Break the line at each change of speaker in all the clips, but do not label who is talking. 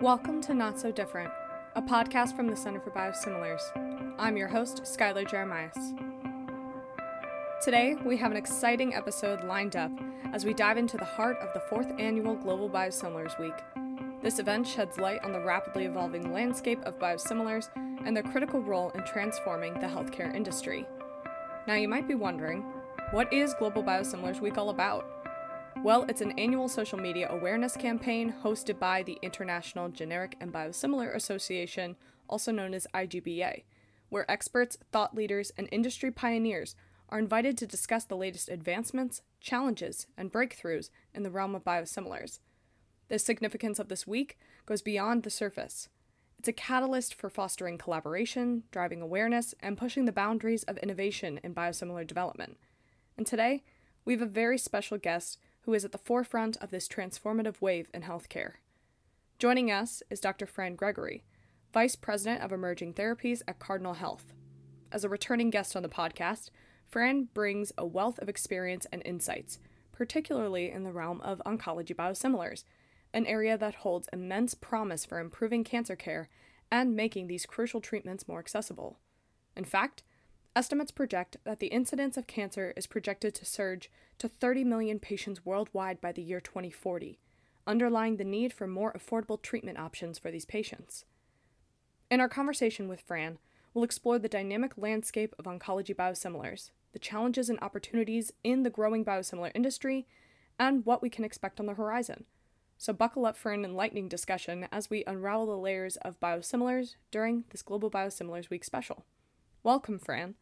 Welcome to Not So Different, a podcast from the Center for Biosimilars. I'm your host, Skylar Jeremias. Today, we have an exciting episode lined up as we dive into the heart of the 4th Annual Global Biosimilars Week. This event sheds light on the rapidly evolving landscape of biosimilars and their critical role in transforming the healthcare industry. Now, you might be wondering, what is Global Biosimilars Week all about? Well, it's an annual social media awareness campaign hosted by the International Generic and Biosimilar Association, also known as IGBA, where experts, thought leaders, and industry pioneers are invited to discuss the latest advancements, challenges, and breakthroughs in the realm of biosimilars. The significance of this week goes beyond the surface. It's a catalyst for fostering collaboration, driving awareness, and pushing the boundaries of innovation in biosimilar development. And today, we have a very special guest who is at the forefront of this transformative wave in healthcare. Joining us is Dr. Fran Gregory, Vice President of Emerging Therapies at Cardinal Health. As a returning guest on the podcast, Fran brings a wealth of experience and insights, particularly in the realm of oncology biosimilars, an area that holds immense promise for improving cancer care and making these crucial treatments more accessible. In fact, estimates project that the incidence of cancer is projected to surge to 30 million patients worldwide by the year 2040, underlying the need for more affordable treatment options for these patients. In our conversation with Fran, we'll explore the dynamic landscape of oncology biosimilars, the challenges and opportunities in the growing biosimilar industry, and what we can expect on the horizon. So buckle up for an enlightening discussion as we unravel the layers of biosimilars during this Global Biosimilars Week special. Welcome, Fran.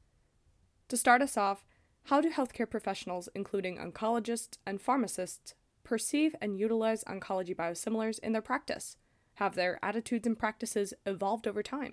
To start us off, how do healthcare professionals, including oncologists and pharmacists, perceive and utilize oncology biosimilars in their practice? Have their attitudes and practices evolved over time?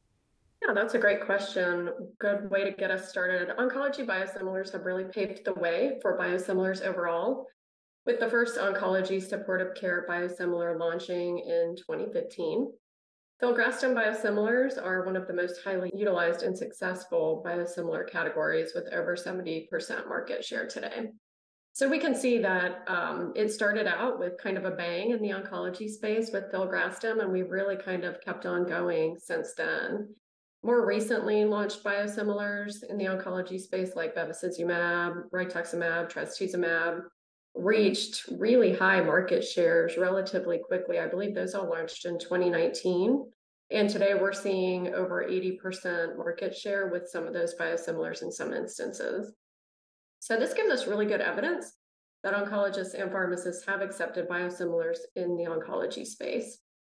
Yeah, that's a great question. Good way to get us started. Oncology biosimilars have really paved the way for biosimilars overall, with the first oncology supportive care biosimilar launching in 2015. Filgrastim biosimilars are one of the most highly utilized and successful biosimilar categories with over 70% market share today. So we can see that it started out with kind of a bang in the oncology space with filgrastim, and we've really kind of kept on going since then. More recently launched biosimilars in the oncology space like bevacizumab, rituximab, trastuzumab, reached really high market shares relatively quickly. I believe those all launched in 2019. And today we're seeing over 80% market share with some of those biosimilars in some instances. So this gives us really good evidence that oncologists and pharmacists have accepted biosimilars in the oncology space.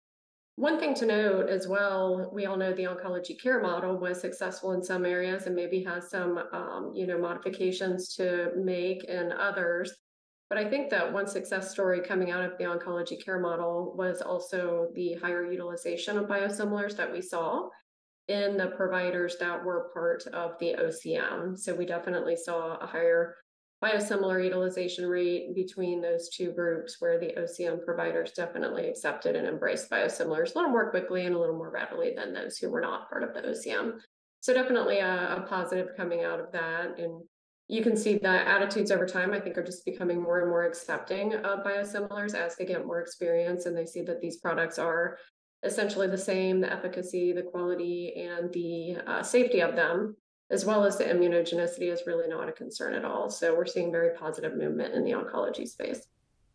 One thing to note as well, we all know the oncology care model was successful in some areas and maybe has some modifications to make in others. But I think that one success story coming out of the oncology care model was also the higher utilization of biosimilars that we saw in the providers that were part of the OCM. So we definitely saw a higher biosimilar utilization rate between those two groups, where the OCM providers definitely accepted and embraced biosimilars a little more quickly and a little more readily than those who were not part of the OCM. So definitely a positive coming out of that. And you can see that attitudes over time, I think, are just becoming more and more accepting of biosimilars as they get more experience and they see that these products are essentially the same, the efficacy, the quality, and the safety of them, as well as the immunogenicity, is really not a concern at all. So we're seeing very positive movement in the oncology space.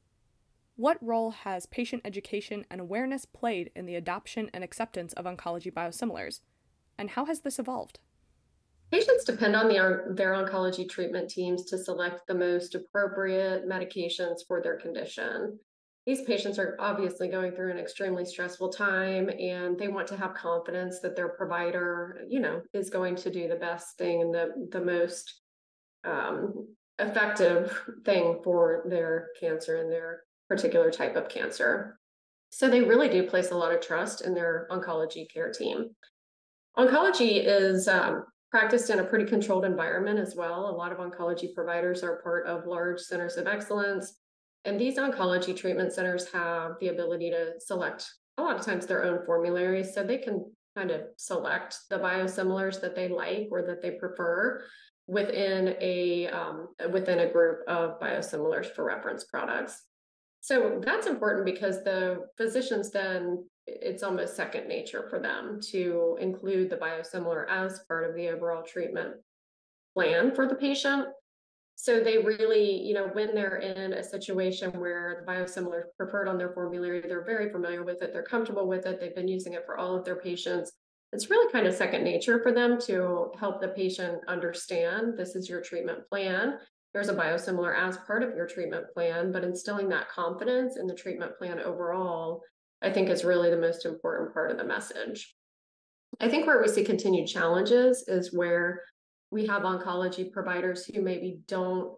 What role has patient education and awareness played in the adoption and acceptance of oncology biosimilars? And how has this evolved?
Patients depend on their oncology treatment teams to select the most appropriate medications for their condition. These patients are obviously going through an extremely stressful time, and they want to have confidence that their provider, is going to do the best thing and the most effective thing for their cancer and their particular type of cancer. So they really do place a lot of trust in their oncology care team. Oncology is practiced in a pretty controlled environment as well. A lot of oncology providers are part of large centers of excellence. And these oncology treatment centers have the ability to select a lot of times their own formularies. So they can kind of select the biosimilars that they like or that they prefer within a group of biosimilars for reference products. So that's important because the physicians then, it's almost second nature for them to include the biosimilar as part of the overall treatment plan for the patient. So they really, when they're in a situation where the biosimilar is preferred on their formulary, they're very familiar with it, they're comfortable with it, they've been using it for all of their patients. It's really kind of second nature for them to help the patient understand this is your treatment plan. There's a biosimilar as part of your treatment plan, but instilling that confidence in the treatment plan overall, I think is really the most important part of the message. I think where we see continued challenges is where we have oncology providers who maybe don't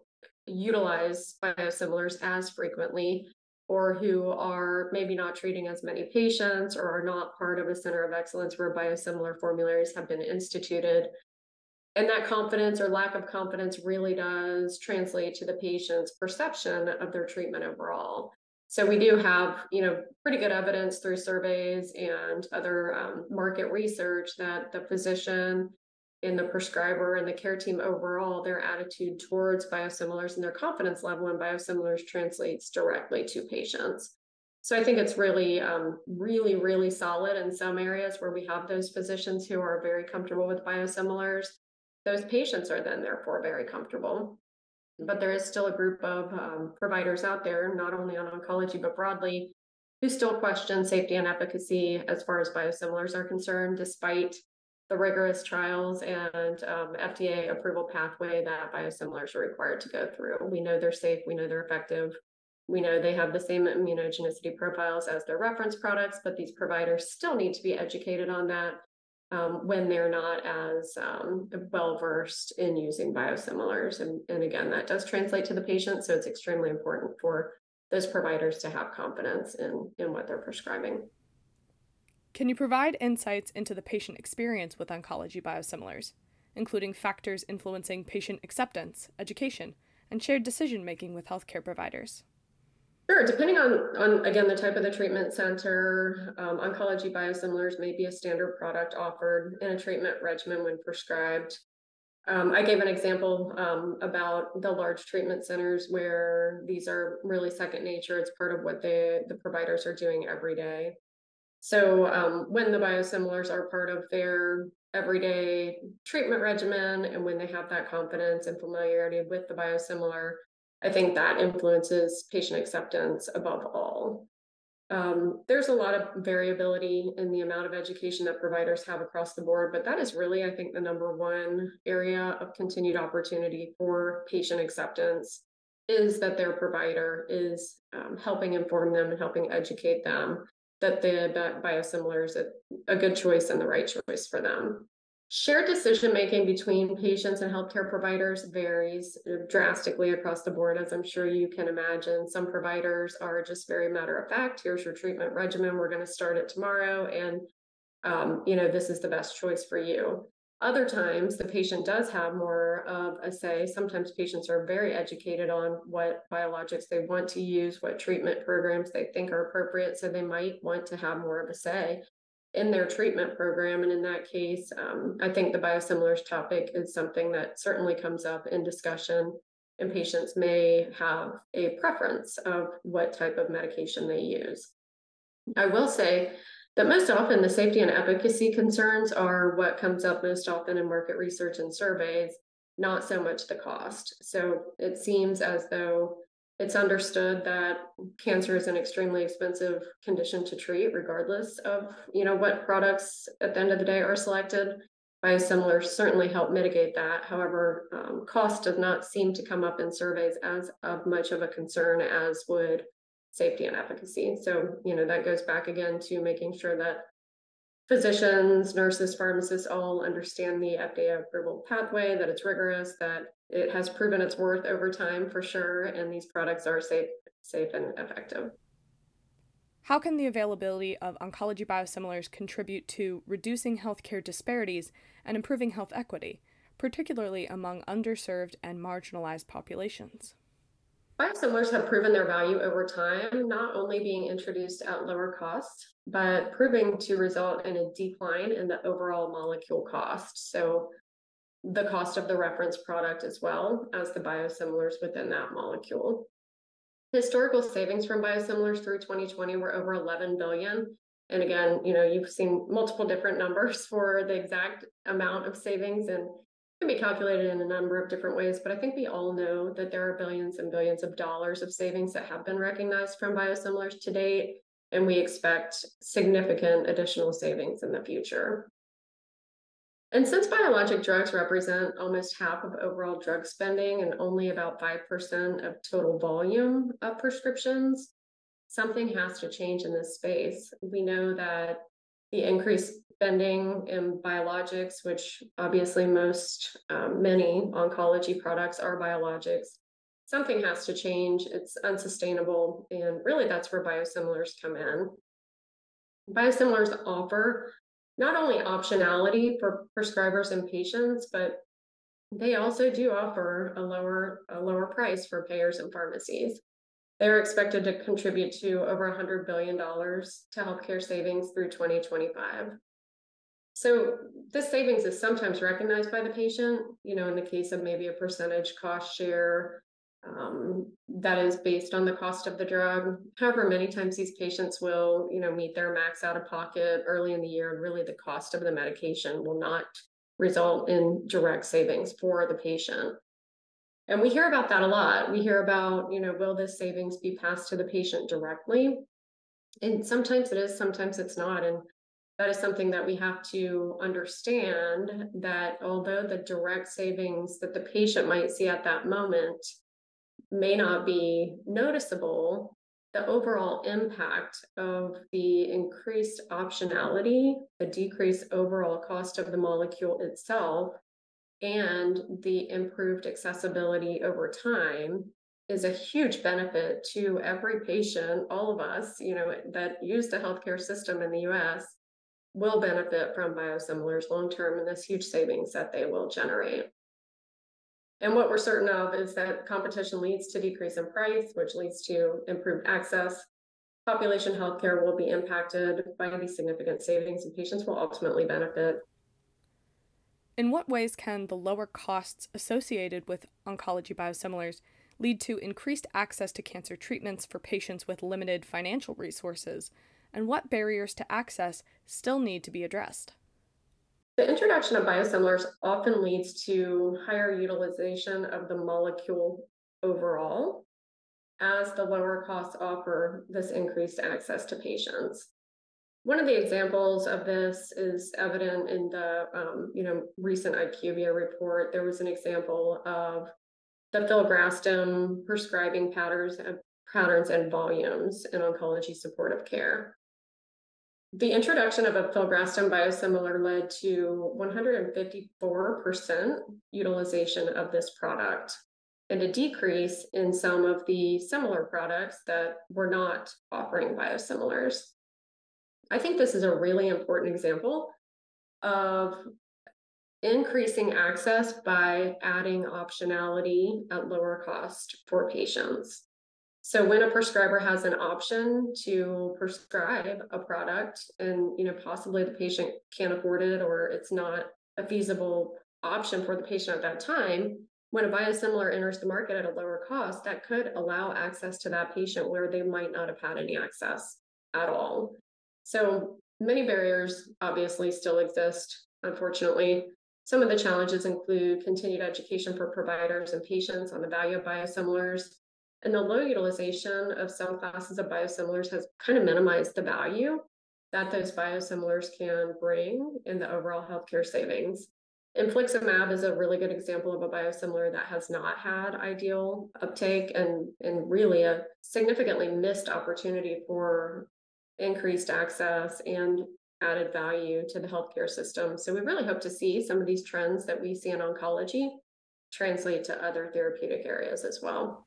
utilize biosimilars as frequently, or who are maybe not treating as many patients, or are not part of a center of excellence where biosimilar formularies have been instituted. And that confidence or lack of confidence really does translate to the patient's perception of their treatment overall. So we do have, pretty good evidence through surveys and other market research that the physician and the prescriber and the care team overall, their attitude towards biosimilars and their confidence level in biosimilars translates directly to patients. So I think it's really, really, really solid in some areas where we have those physicians who are very comfortable with biosimilars. Those patients are then therefore very comfortable. But there is still a group of providers out there, not only on oncology, but broadly, who still question safety and efficacy as far as biosimilars are concerned, despite the rigorous trials and FDA approval pathway that biosimilars are required to go through. We know they're safe, we know they're effective, we know they have the same immunogenicity profiles as their reference products, but these providers still need to be educated on that when they're not as well-versed in using biosimilars. And again, that does translate to the patient, so it's extremely important for those providers to have confidence in what they're prescribing.
Can you provide insights into the patient experience with oncology biosimilars, including factors influencing patient acceptance, education, and shared decision-making with healthcare providers?
Sure. Depending on again, the type of the treatment center, oncology biosimilars may be a standard product offered in a treatment regimen when prescribed. I gave an example about the large treatment centers where these are really second nature. It's part of what the providers are doing every day. So when the biosimilars are part of their everyday treatment regimen, and when they have that confidence and familiarity with the biosimilar, I think that influences patient acceptance above all. There's a lot of variability in the amount of education that providers have across the board, but that is really, I think, the number one area of continued opportunity for patient acceptance is that their provider is helping inform them and helping educate them that the biosimilar is a good choice and the right choice for them. Shared decision-making between patients and healthcare providers varies drastically across the board, as I'm sure you can imagine. Some providers are just very matter of fact. Here's your treatment regimen. We're going to start it tomorrow. And, this is the best choice for you. Other times, the patient does have more of a say. Sometimes patients are very educated on what biologics they want to use, what treatment programs they think are appropriate. So they might want to have more of a say in their treatment program. And in that case, I think the biosimilars topic is something that certainly comes up in discussion, and patients may have a preference of what type of medication they use. I will say that most often the safety and efficacy concerns are what comes up most often in market research and surveys, not so much the cost. So it seems as though it's understood that cancer is an extremely expensive condition to treat, regardless of what products at the end of the day are selected. Biosimilars certainly help mitigate that. However, cost does not seem to come up in surveys as of much of a concern as would safety and efficacy. So that goes back again to making sure that physicians, nurses, pharmacists all understand the FDA approval pathway, that it's rigorous, that it has proven its worth over time for sure, and these products are safe and effective.
How can the availability of oncology biosimilars contribute to reducing healthcare disparities and improving health equity, particularly among underserved and marginalized populations?
Biosimilars have proven their value over time, not only being introduced at lower cost, but proving to result in a decline in the overall molecule cost. So the cost of the reference product as well as the biosimilars within that molecule. Historical savings from biosimilars through 2020 were over 11 billion. And again, you've seen multiple different numbers for the exact amount of savings, and can be calculated in a number of different ways, but I think we all know that there are billions and billions of dollars of savings that have been recognized from biosimilars to date, and we expect significant additional savings in the future. And since biologic drugs represent almost half of overall drug spending and only about 5% of total volume of prescriptions, something has to change in this space. We know that the increased spending in biologics, which obviously many oncology products are biologics, something has to change. It's unsustainable. And really, that's where biosimilars come in. Biosimilars offer not only optionality for prescribers and patients, but they also do offer a lower price for payers and pharmacies. They're expected to contribute to over $100 billion to healthcare savings through 2025. So this savings is sometimes recognized by the patient, in the case of maybe a percentage cost share that is based on the cost of the drug. However, many times these patients will, meet their max out of pocket early in the year, and really the cost of the medication will not result in direct savings for the patient. And we hear about that a lot. We hear about, will this savings be passed to the patient directly? And sometimes it is, sometimes it's not. And that is something that we have to understand, that although the direct savings that the patient might see at that moment may not be noticeable, the overall impact of the increased optionality, the decreased overall cost of the molecule itself, and the improved accessibility over time is a huge benefit to every patient. All of us, that use the healthcare system in the US will benefit from biosimilars long-term and this huge savings that they will generate. And what we're certain of is that competition leads to decrease in price, which leads to improved access. Population healthcare will be impacted by these significant savings, and patients will ultimately benefit.
In what ways can the lower costs associated with oncology biosimilars lead to increased access to cancer treatments for patients with limited financial resources? And what barriers to access still need to be addressed?
The introduction of biosimilars often leads to higher utilization of the molecule overall, as the lower costs offer this increased access to patients. One of the examples of this is evident in the recent IQVIA report. There was an example of the filgrastim prescribing patterns and volumes in oncology supportive care. The introduction of a filgrastim biosimilar led to 154% utilization of this product, and a decrease in some of the similar products that were not offering biosimilars. I think this is a really important example of increasing access by adding optionality at lower cost for patients. So when a prescriber has an option to prescribe a product and, possibly the patient can't afford it, or it's not a feasible option for the patient at that time, when a biosimilar enters the market at a lower cost, that could allow access to that patient where they might not have had any access at all. So many barriers obviously still exist, unfortunately. Some of the challenges include continued education for providers and patients on the value of biosimilars. And the low utilization of some classes of biosimilars has kind of minimized the value that those biosimilars can bring in the overall healthcare savings. Infliximab is a really good example of a biosimilar that has not had ideal uptake, and really a significantly missed opportunity for increased access and added value to the healthcare system. So we really hope to see some of these trends that we see in oncology translate to other therapeutic areas as well.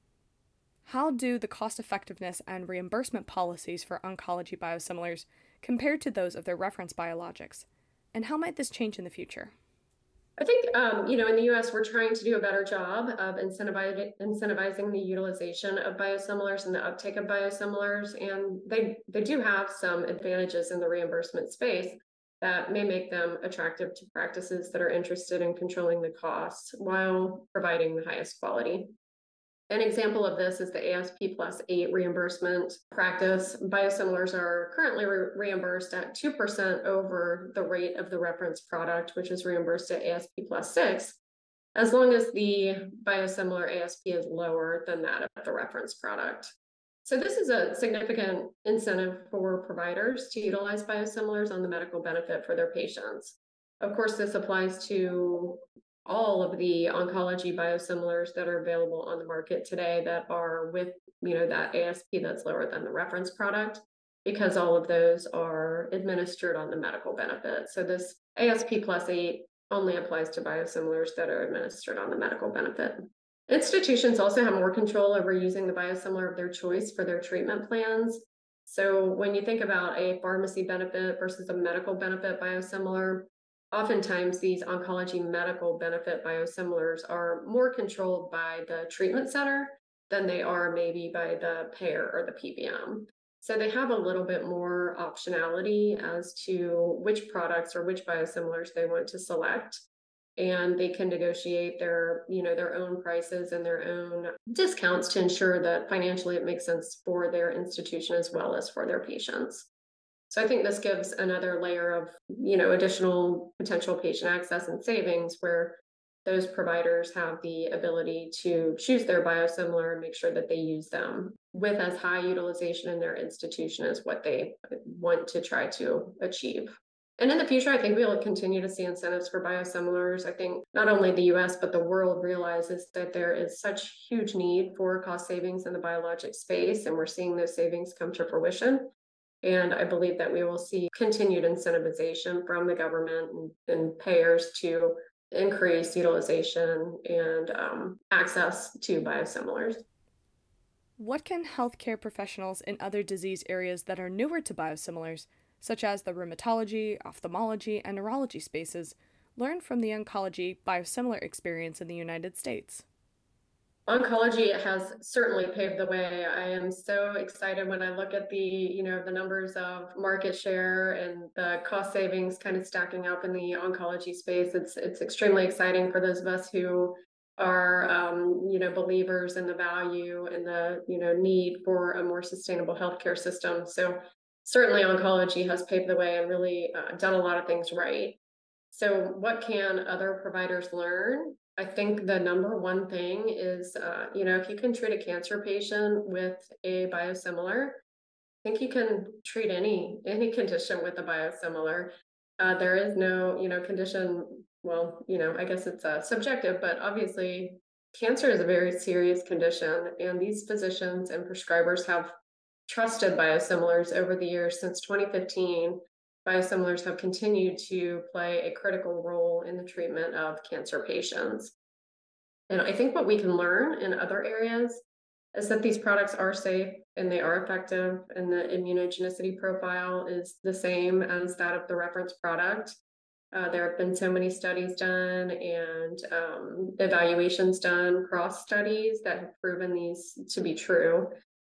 How do the cost effectiveness and reimbursement policies for oncology biosimilars compare to those of their reference biologics? And how might this change in the future?
I think, in the US, we're trying to do a better job of incentivizing the utilization of biosimilars and the uptake of biosimilars. And they do have some advantages in the reimbursement space that may make them attractive to practices that are interested in controlling the costs while providing the highest quality. An example of this is the ASP plus 8 reimbursement practice. Biosimilars are currently reimbursed at 2% over the rate of the reference product, which is reimbursed at ASP plus 6, as long as the biosimilar ASP is lower than that of the reference product. So this is a significant incentive for providers to utilize biosimilars on the medical benefit for their patients. Of course, this applies to all of the oncology biosimilars that are available on the market today that are with, that ASP that's lower than the reference product, because all of those are administered on the medical benefit. So this ASP plus 8 only applies to biosimilars that are administered on the medical benefit. Institutions also have more control over using the biosimilar of their choice for their treatment plans. So when you think about a pharmacy benefit versus a medical benefit biosimilar, oftentimes these oncology medical benefit biosimilars are more controlled by the treatment center than they are maybe by the payer or the PBM. So they have a little bit more optionality as to which products or which biosimilars they want to select. And they can negotiate their own prices and their own discounts to ensure that financially it makes sense for their institution as well as for their patients. So I think this gives another layer of, additional potential patient access and savings, where those providers have the ability to choose their biosimilar and make sure that they use them with as high utilization in their institution as what they want to try to achieve. And in the future, I think we will continue to see incentives for biosimilars. I think not only the US, but the world realizes that there is such huge need for cost savings in the biologic space, and we're seeing those savings come to fruition. And I believe that we will see continued incentivization from the government and payers to increase utilization and access to biosimilars.
What can healthcare professionals in other disease areas that are newer to biosimilars, such as the rheumatology, ophthalmology, and neurology spaces, learn from the oncology biosimilar experience in the United States?
Oncology has certainly paved the way. I am so excited when I look at the numbers of market share and the cost savings kind of stacking up in the oncology space. It's extremely exciting for those of us who are, believers in the value and the, need for a more sustainable healthcare system. So certainly oncology has paved the way and really done a lot of things right. So what can other providers learn? I think the number one thing is, if you can treat a cancer patient with a biosimilar, I think you can treat any condition with a biosimilar. There is no, condition. Well, I guess it's subjective, but obviously cancer is a very serious condition, and these physicians and prescribers have trusted biosimilars over the years. Since 2015, biosimilars have continued to play a critical role in the treatment of cancer patients. And I think what we can learn in other areas is that these products are safe and they are effective, and the immunogenicity profile is the same as that of the reference product. There have been so many studies done and evaluations done, cross studies, that have proven these to be true.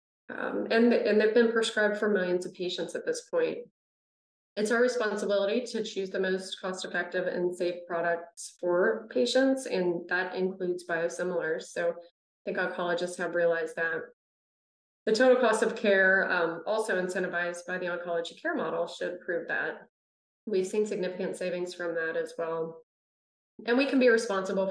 And they've been prescribed for millions of patients at this point. It's our responsibility to choose the most cost-effective and safe products for patients, and that includes biosimilars. So I think oncologists have realized that. The total cost of care, also incentivized by the oncology care model, should prove that. We've seen significant savings from that as well. And we can be responsible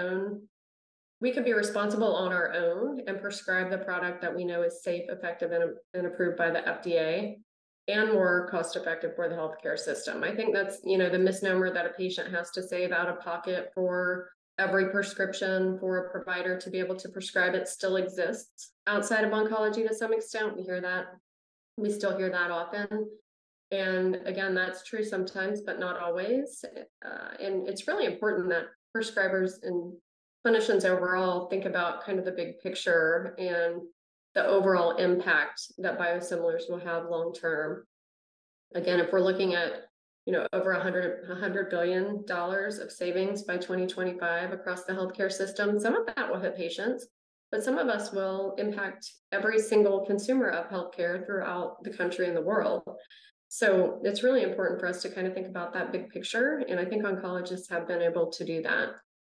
on our own and prescribe the product that we know is safe, effective, and approved by the FDA, and more cost effective for the healthcare system. I think that's, the misnomer that a patient has to save out of pocket for every prescription for a provider to be able to prescribe it still exists outside of oncology to some extent. We still hear that often. And again, that's true sometimes, but not always. And it's really important that prescribers and clinicians overall think about kind of the big picture and the overall impact that biosimilars will have long term. Again, if we're looking at over $100 billion of savings by 2025 across the healthcare system, some of that will hit patients, but some of us will impact every single consumer of healthcare throughout the country and the world. So it's really important for us to kind of think about that big picture, and I think oncologists have been able to do that.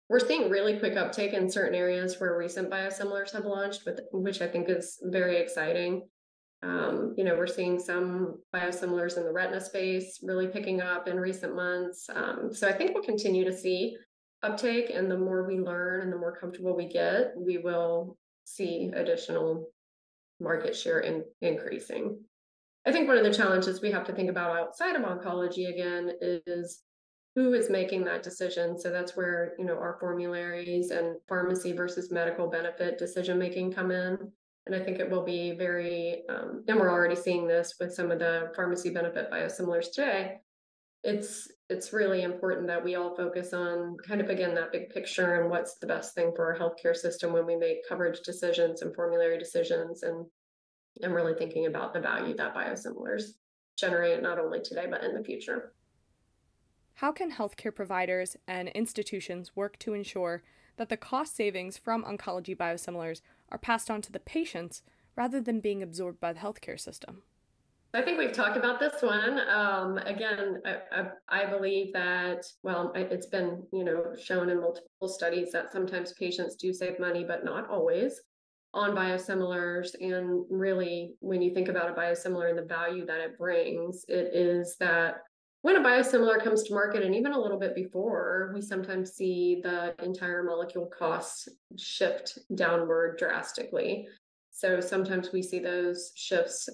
We're seeing really quick uptake in certain areas where recent biosimilars have launched, which I think is very exciting. We're seeing some biosimilars in the retina space really picking up in recent months. So I think we'll continue to see uptake, and the more we learn and the more comfortable we get, we will see additional market share increasing. I think one of the challenges we have to think about outside of oncology again is who is making that decision. So that's where, our formularies and pharmacy versus medical benefit decision making come in. And I think it will be very, and we're already seeing this with some of the pharmacy benefit biosimilars today. It's really important that we all focus on kind of, again, that big picture and what's the best thing for our healthcare system when we make coverage decisions and formulary decisions, and really thinking about the value that biosimilars generate not only today but in the future.
How can healthcare providers and institutions work to ensure that the cost savings from oncology biosimilars are passed on to the patients rather than being absorbed by the healthcare system?
I think we've talked about this one. Again, I believe that, well, it's been, shown in multiple studies that sometimes patients do save money, but not always, on biosimilars. And really, when you think about a biosimilar and the value that it brings, it is that when a biosimilar comes to market, and even a little bit before, we sometimes see the entire molecule costs shift downward drastically. So sometimes we see those shifts,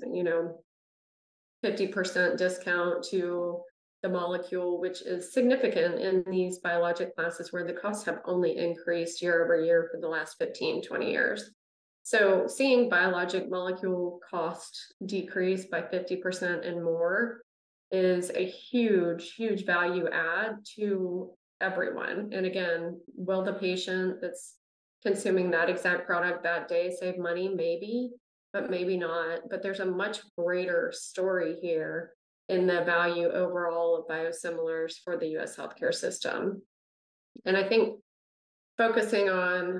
50% discount to the molecule, which is significant in these biologic classes where the costs have only increased year over year for the last 15, 20 years. So seeing biologic molecule cost decrease by 50% and more is a huge, huge value add to everyone. And again, will the patient that's consuming that exact product that day save money? Maybe, but maybe not. But there's a much greater story here in the value overall of biosimilars for the US healthcare system. And I think focusing on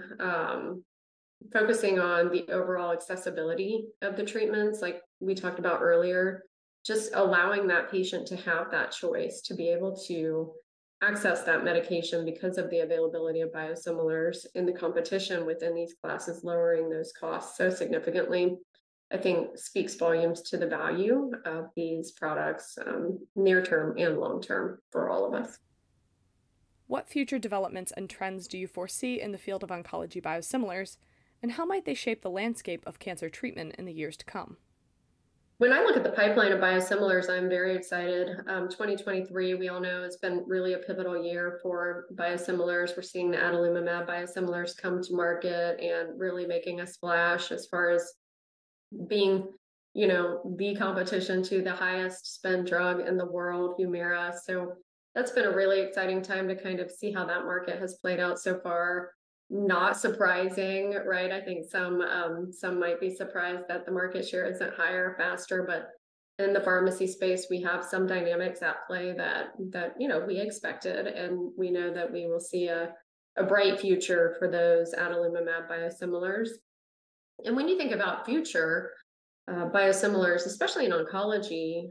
the overall accessibility of the treatments, like we talked about earlier, just allowing that patient to have that choice to be able to access that medication because of the availability of biosimilars in the competition within these classes, lowering those costs so significantly, I think speaks volumes to the value of these products, near term and long term, for all of us.
What future developments and trends do you foresee in the field of oncology biosimilars, and how might they shape the landscape of cancer treatment in the years to come?
When I look at the pipeline of biosimilars, I'm very excited. 2023, we all know, it's been really a pivotal year for biosimilars. We're seeing the adalimumab biosimilars come to market and really making a splash as far as being, the competition to the highest spend drug in the world, Humira. So that's been a really exciting time to kind of see how that market has played out so far. Not surprising, right? I think some might be surprised that the market share isn't higher faster, but in the pharmacy space, we have some dynamics at play that we expected, and we know that we will see a bright future for those adalimumab biosimilars. And when you think about future biosimilars, especially in oncology,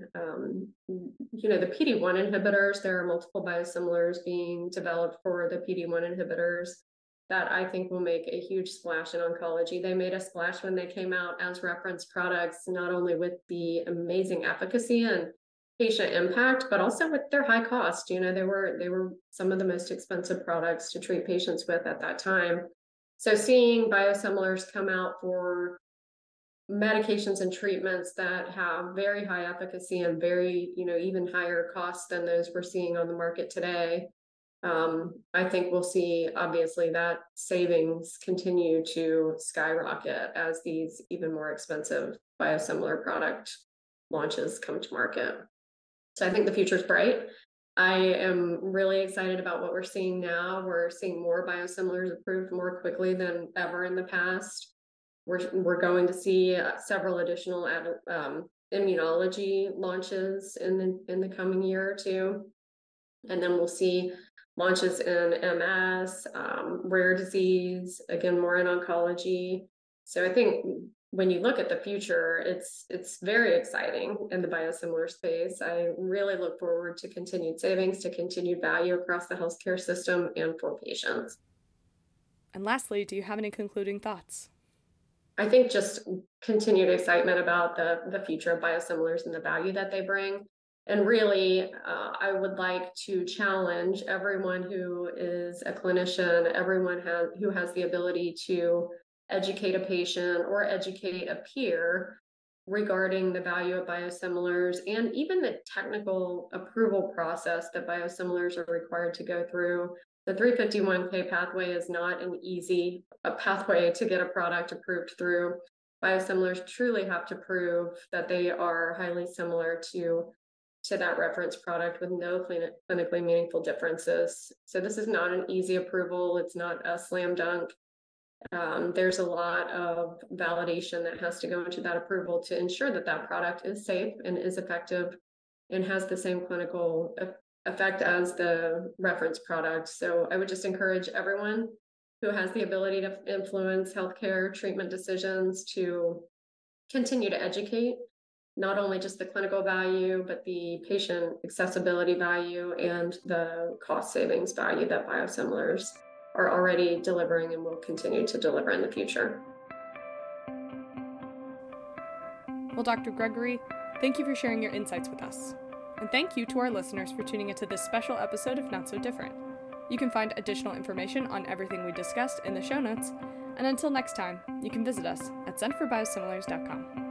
the PD-1 inhibitors, there are multiple biosimilars being developed for the PD-1 inhibitors that I think will make a huge splash in oncology. They made a splash when they came out as reference products, not only with the amazing efficacy and patient impact, but also with their high cost. They were some of the most expensive products to treat patients with at that time. So seeing biosimilars come out for medications and treatments that have very high efficacy and very, even higher costs than those we're seeing on the market today, I think we'll see, obviously, that savings continue to skyrocket as these even more expensive biosimilar product launches come to market. So I think the future is bright. I am really excited about what we're seeing now. We're seeing more biosimilars approved more quickly than ever in the past. We're going to see several additional immunology launches in the coming year or two. And then we'll see launches in MS, rare disease, again, more in oncology. So I think when you look at the future, it's very exciting in the biosimilar space. I really look forward to continued savings, to continued value across the healthcare system and for patients.
And lastly, do you have any concluding thoughts?
I think just continued excitement about the future of biosimilars and the value that they bring. And really, I would like to challenge everyone who is a clinician, everyone who has the ability to educate a patient or educate a peer regarding the value of biosimilars and even the technical approval process that biosimilars are required to go through. The 351(k) pathway is not an easy pathway to get a product approved through. Biosimilars truly have to prove that they are highly similar to that reference product with no clinically meaningful differences. So this is not an easy approval. It's not a slam dunk. There's a lot of validation that has to go into that approval to ensure that that product is safe and is effective and has the same clinical effect as the reference product. So I would just encourage everyone who has the ability to influence healthcare treatment decisions to continue to educate not only just the clinical value, but the patient accessibility value and the cost savings value that biosimilars are already delivering and will continue to deliver in the future.
Well, Dr. Gregory, thank you for sharing your insights with us. And thank you to our listeners for tuning into this special episode of Not So Different. You can find additional information on everything we discussed in the show notes. And until next time, you can visit us at centerbiosimilars.com.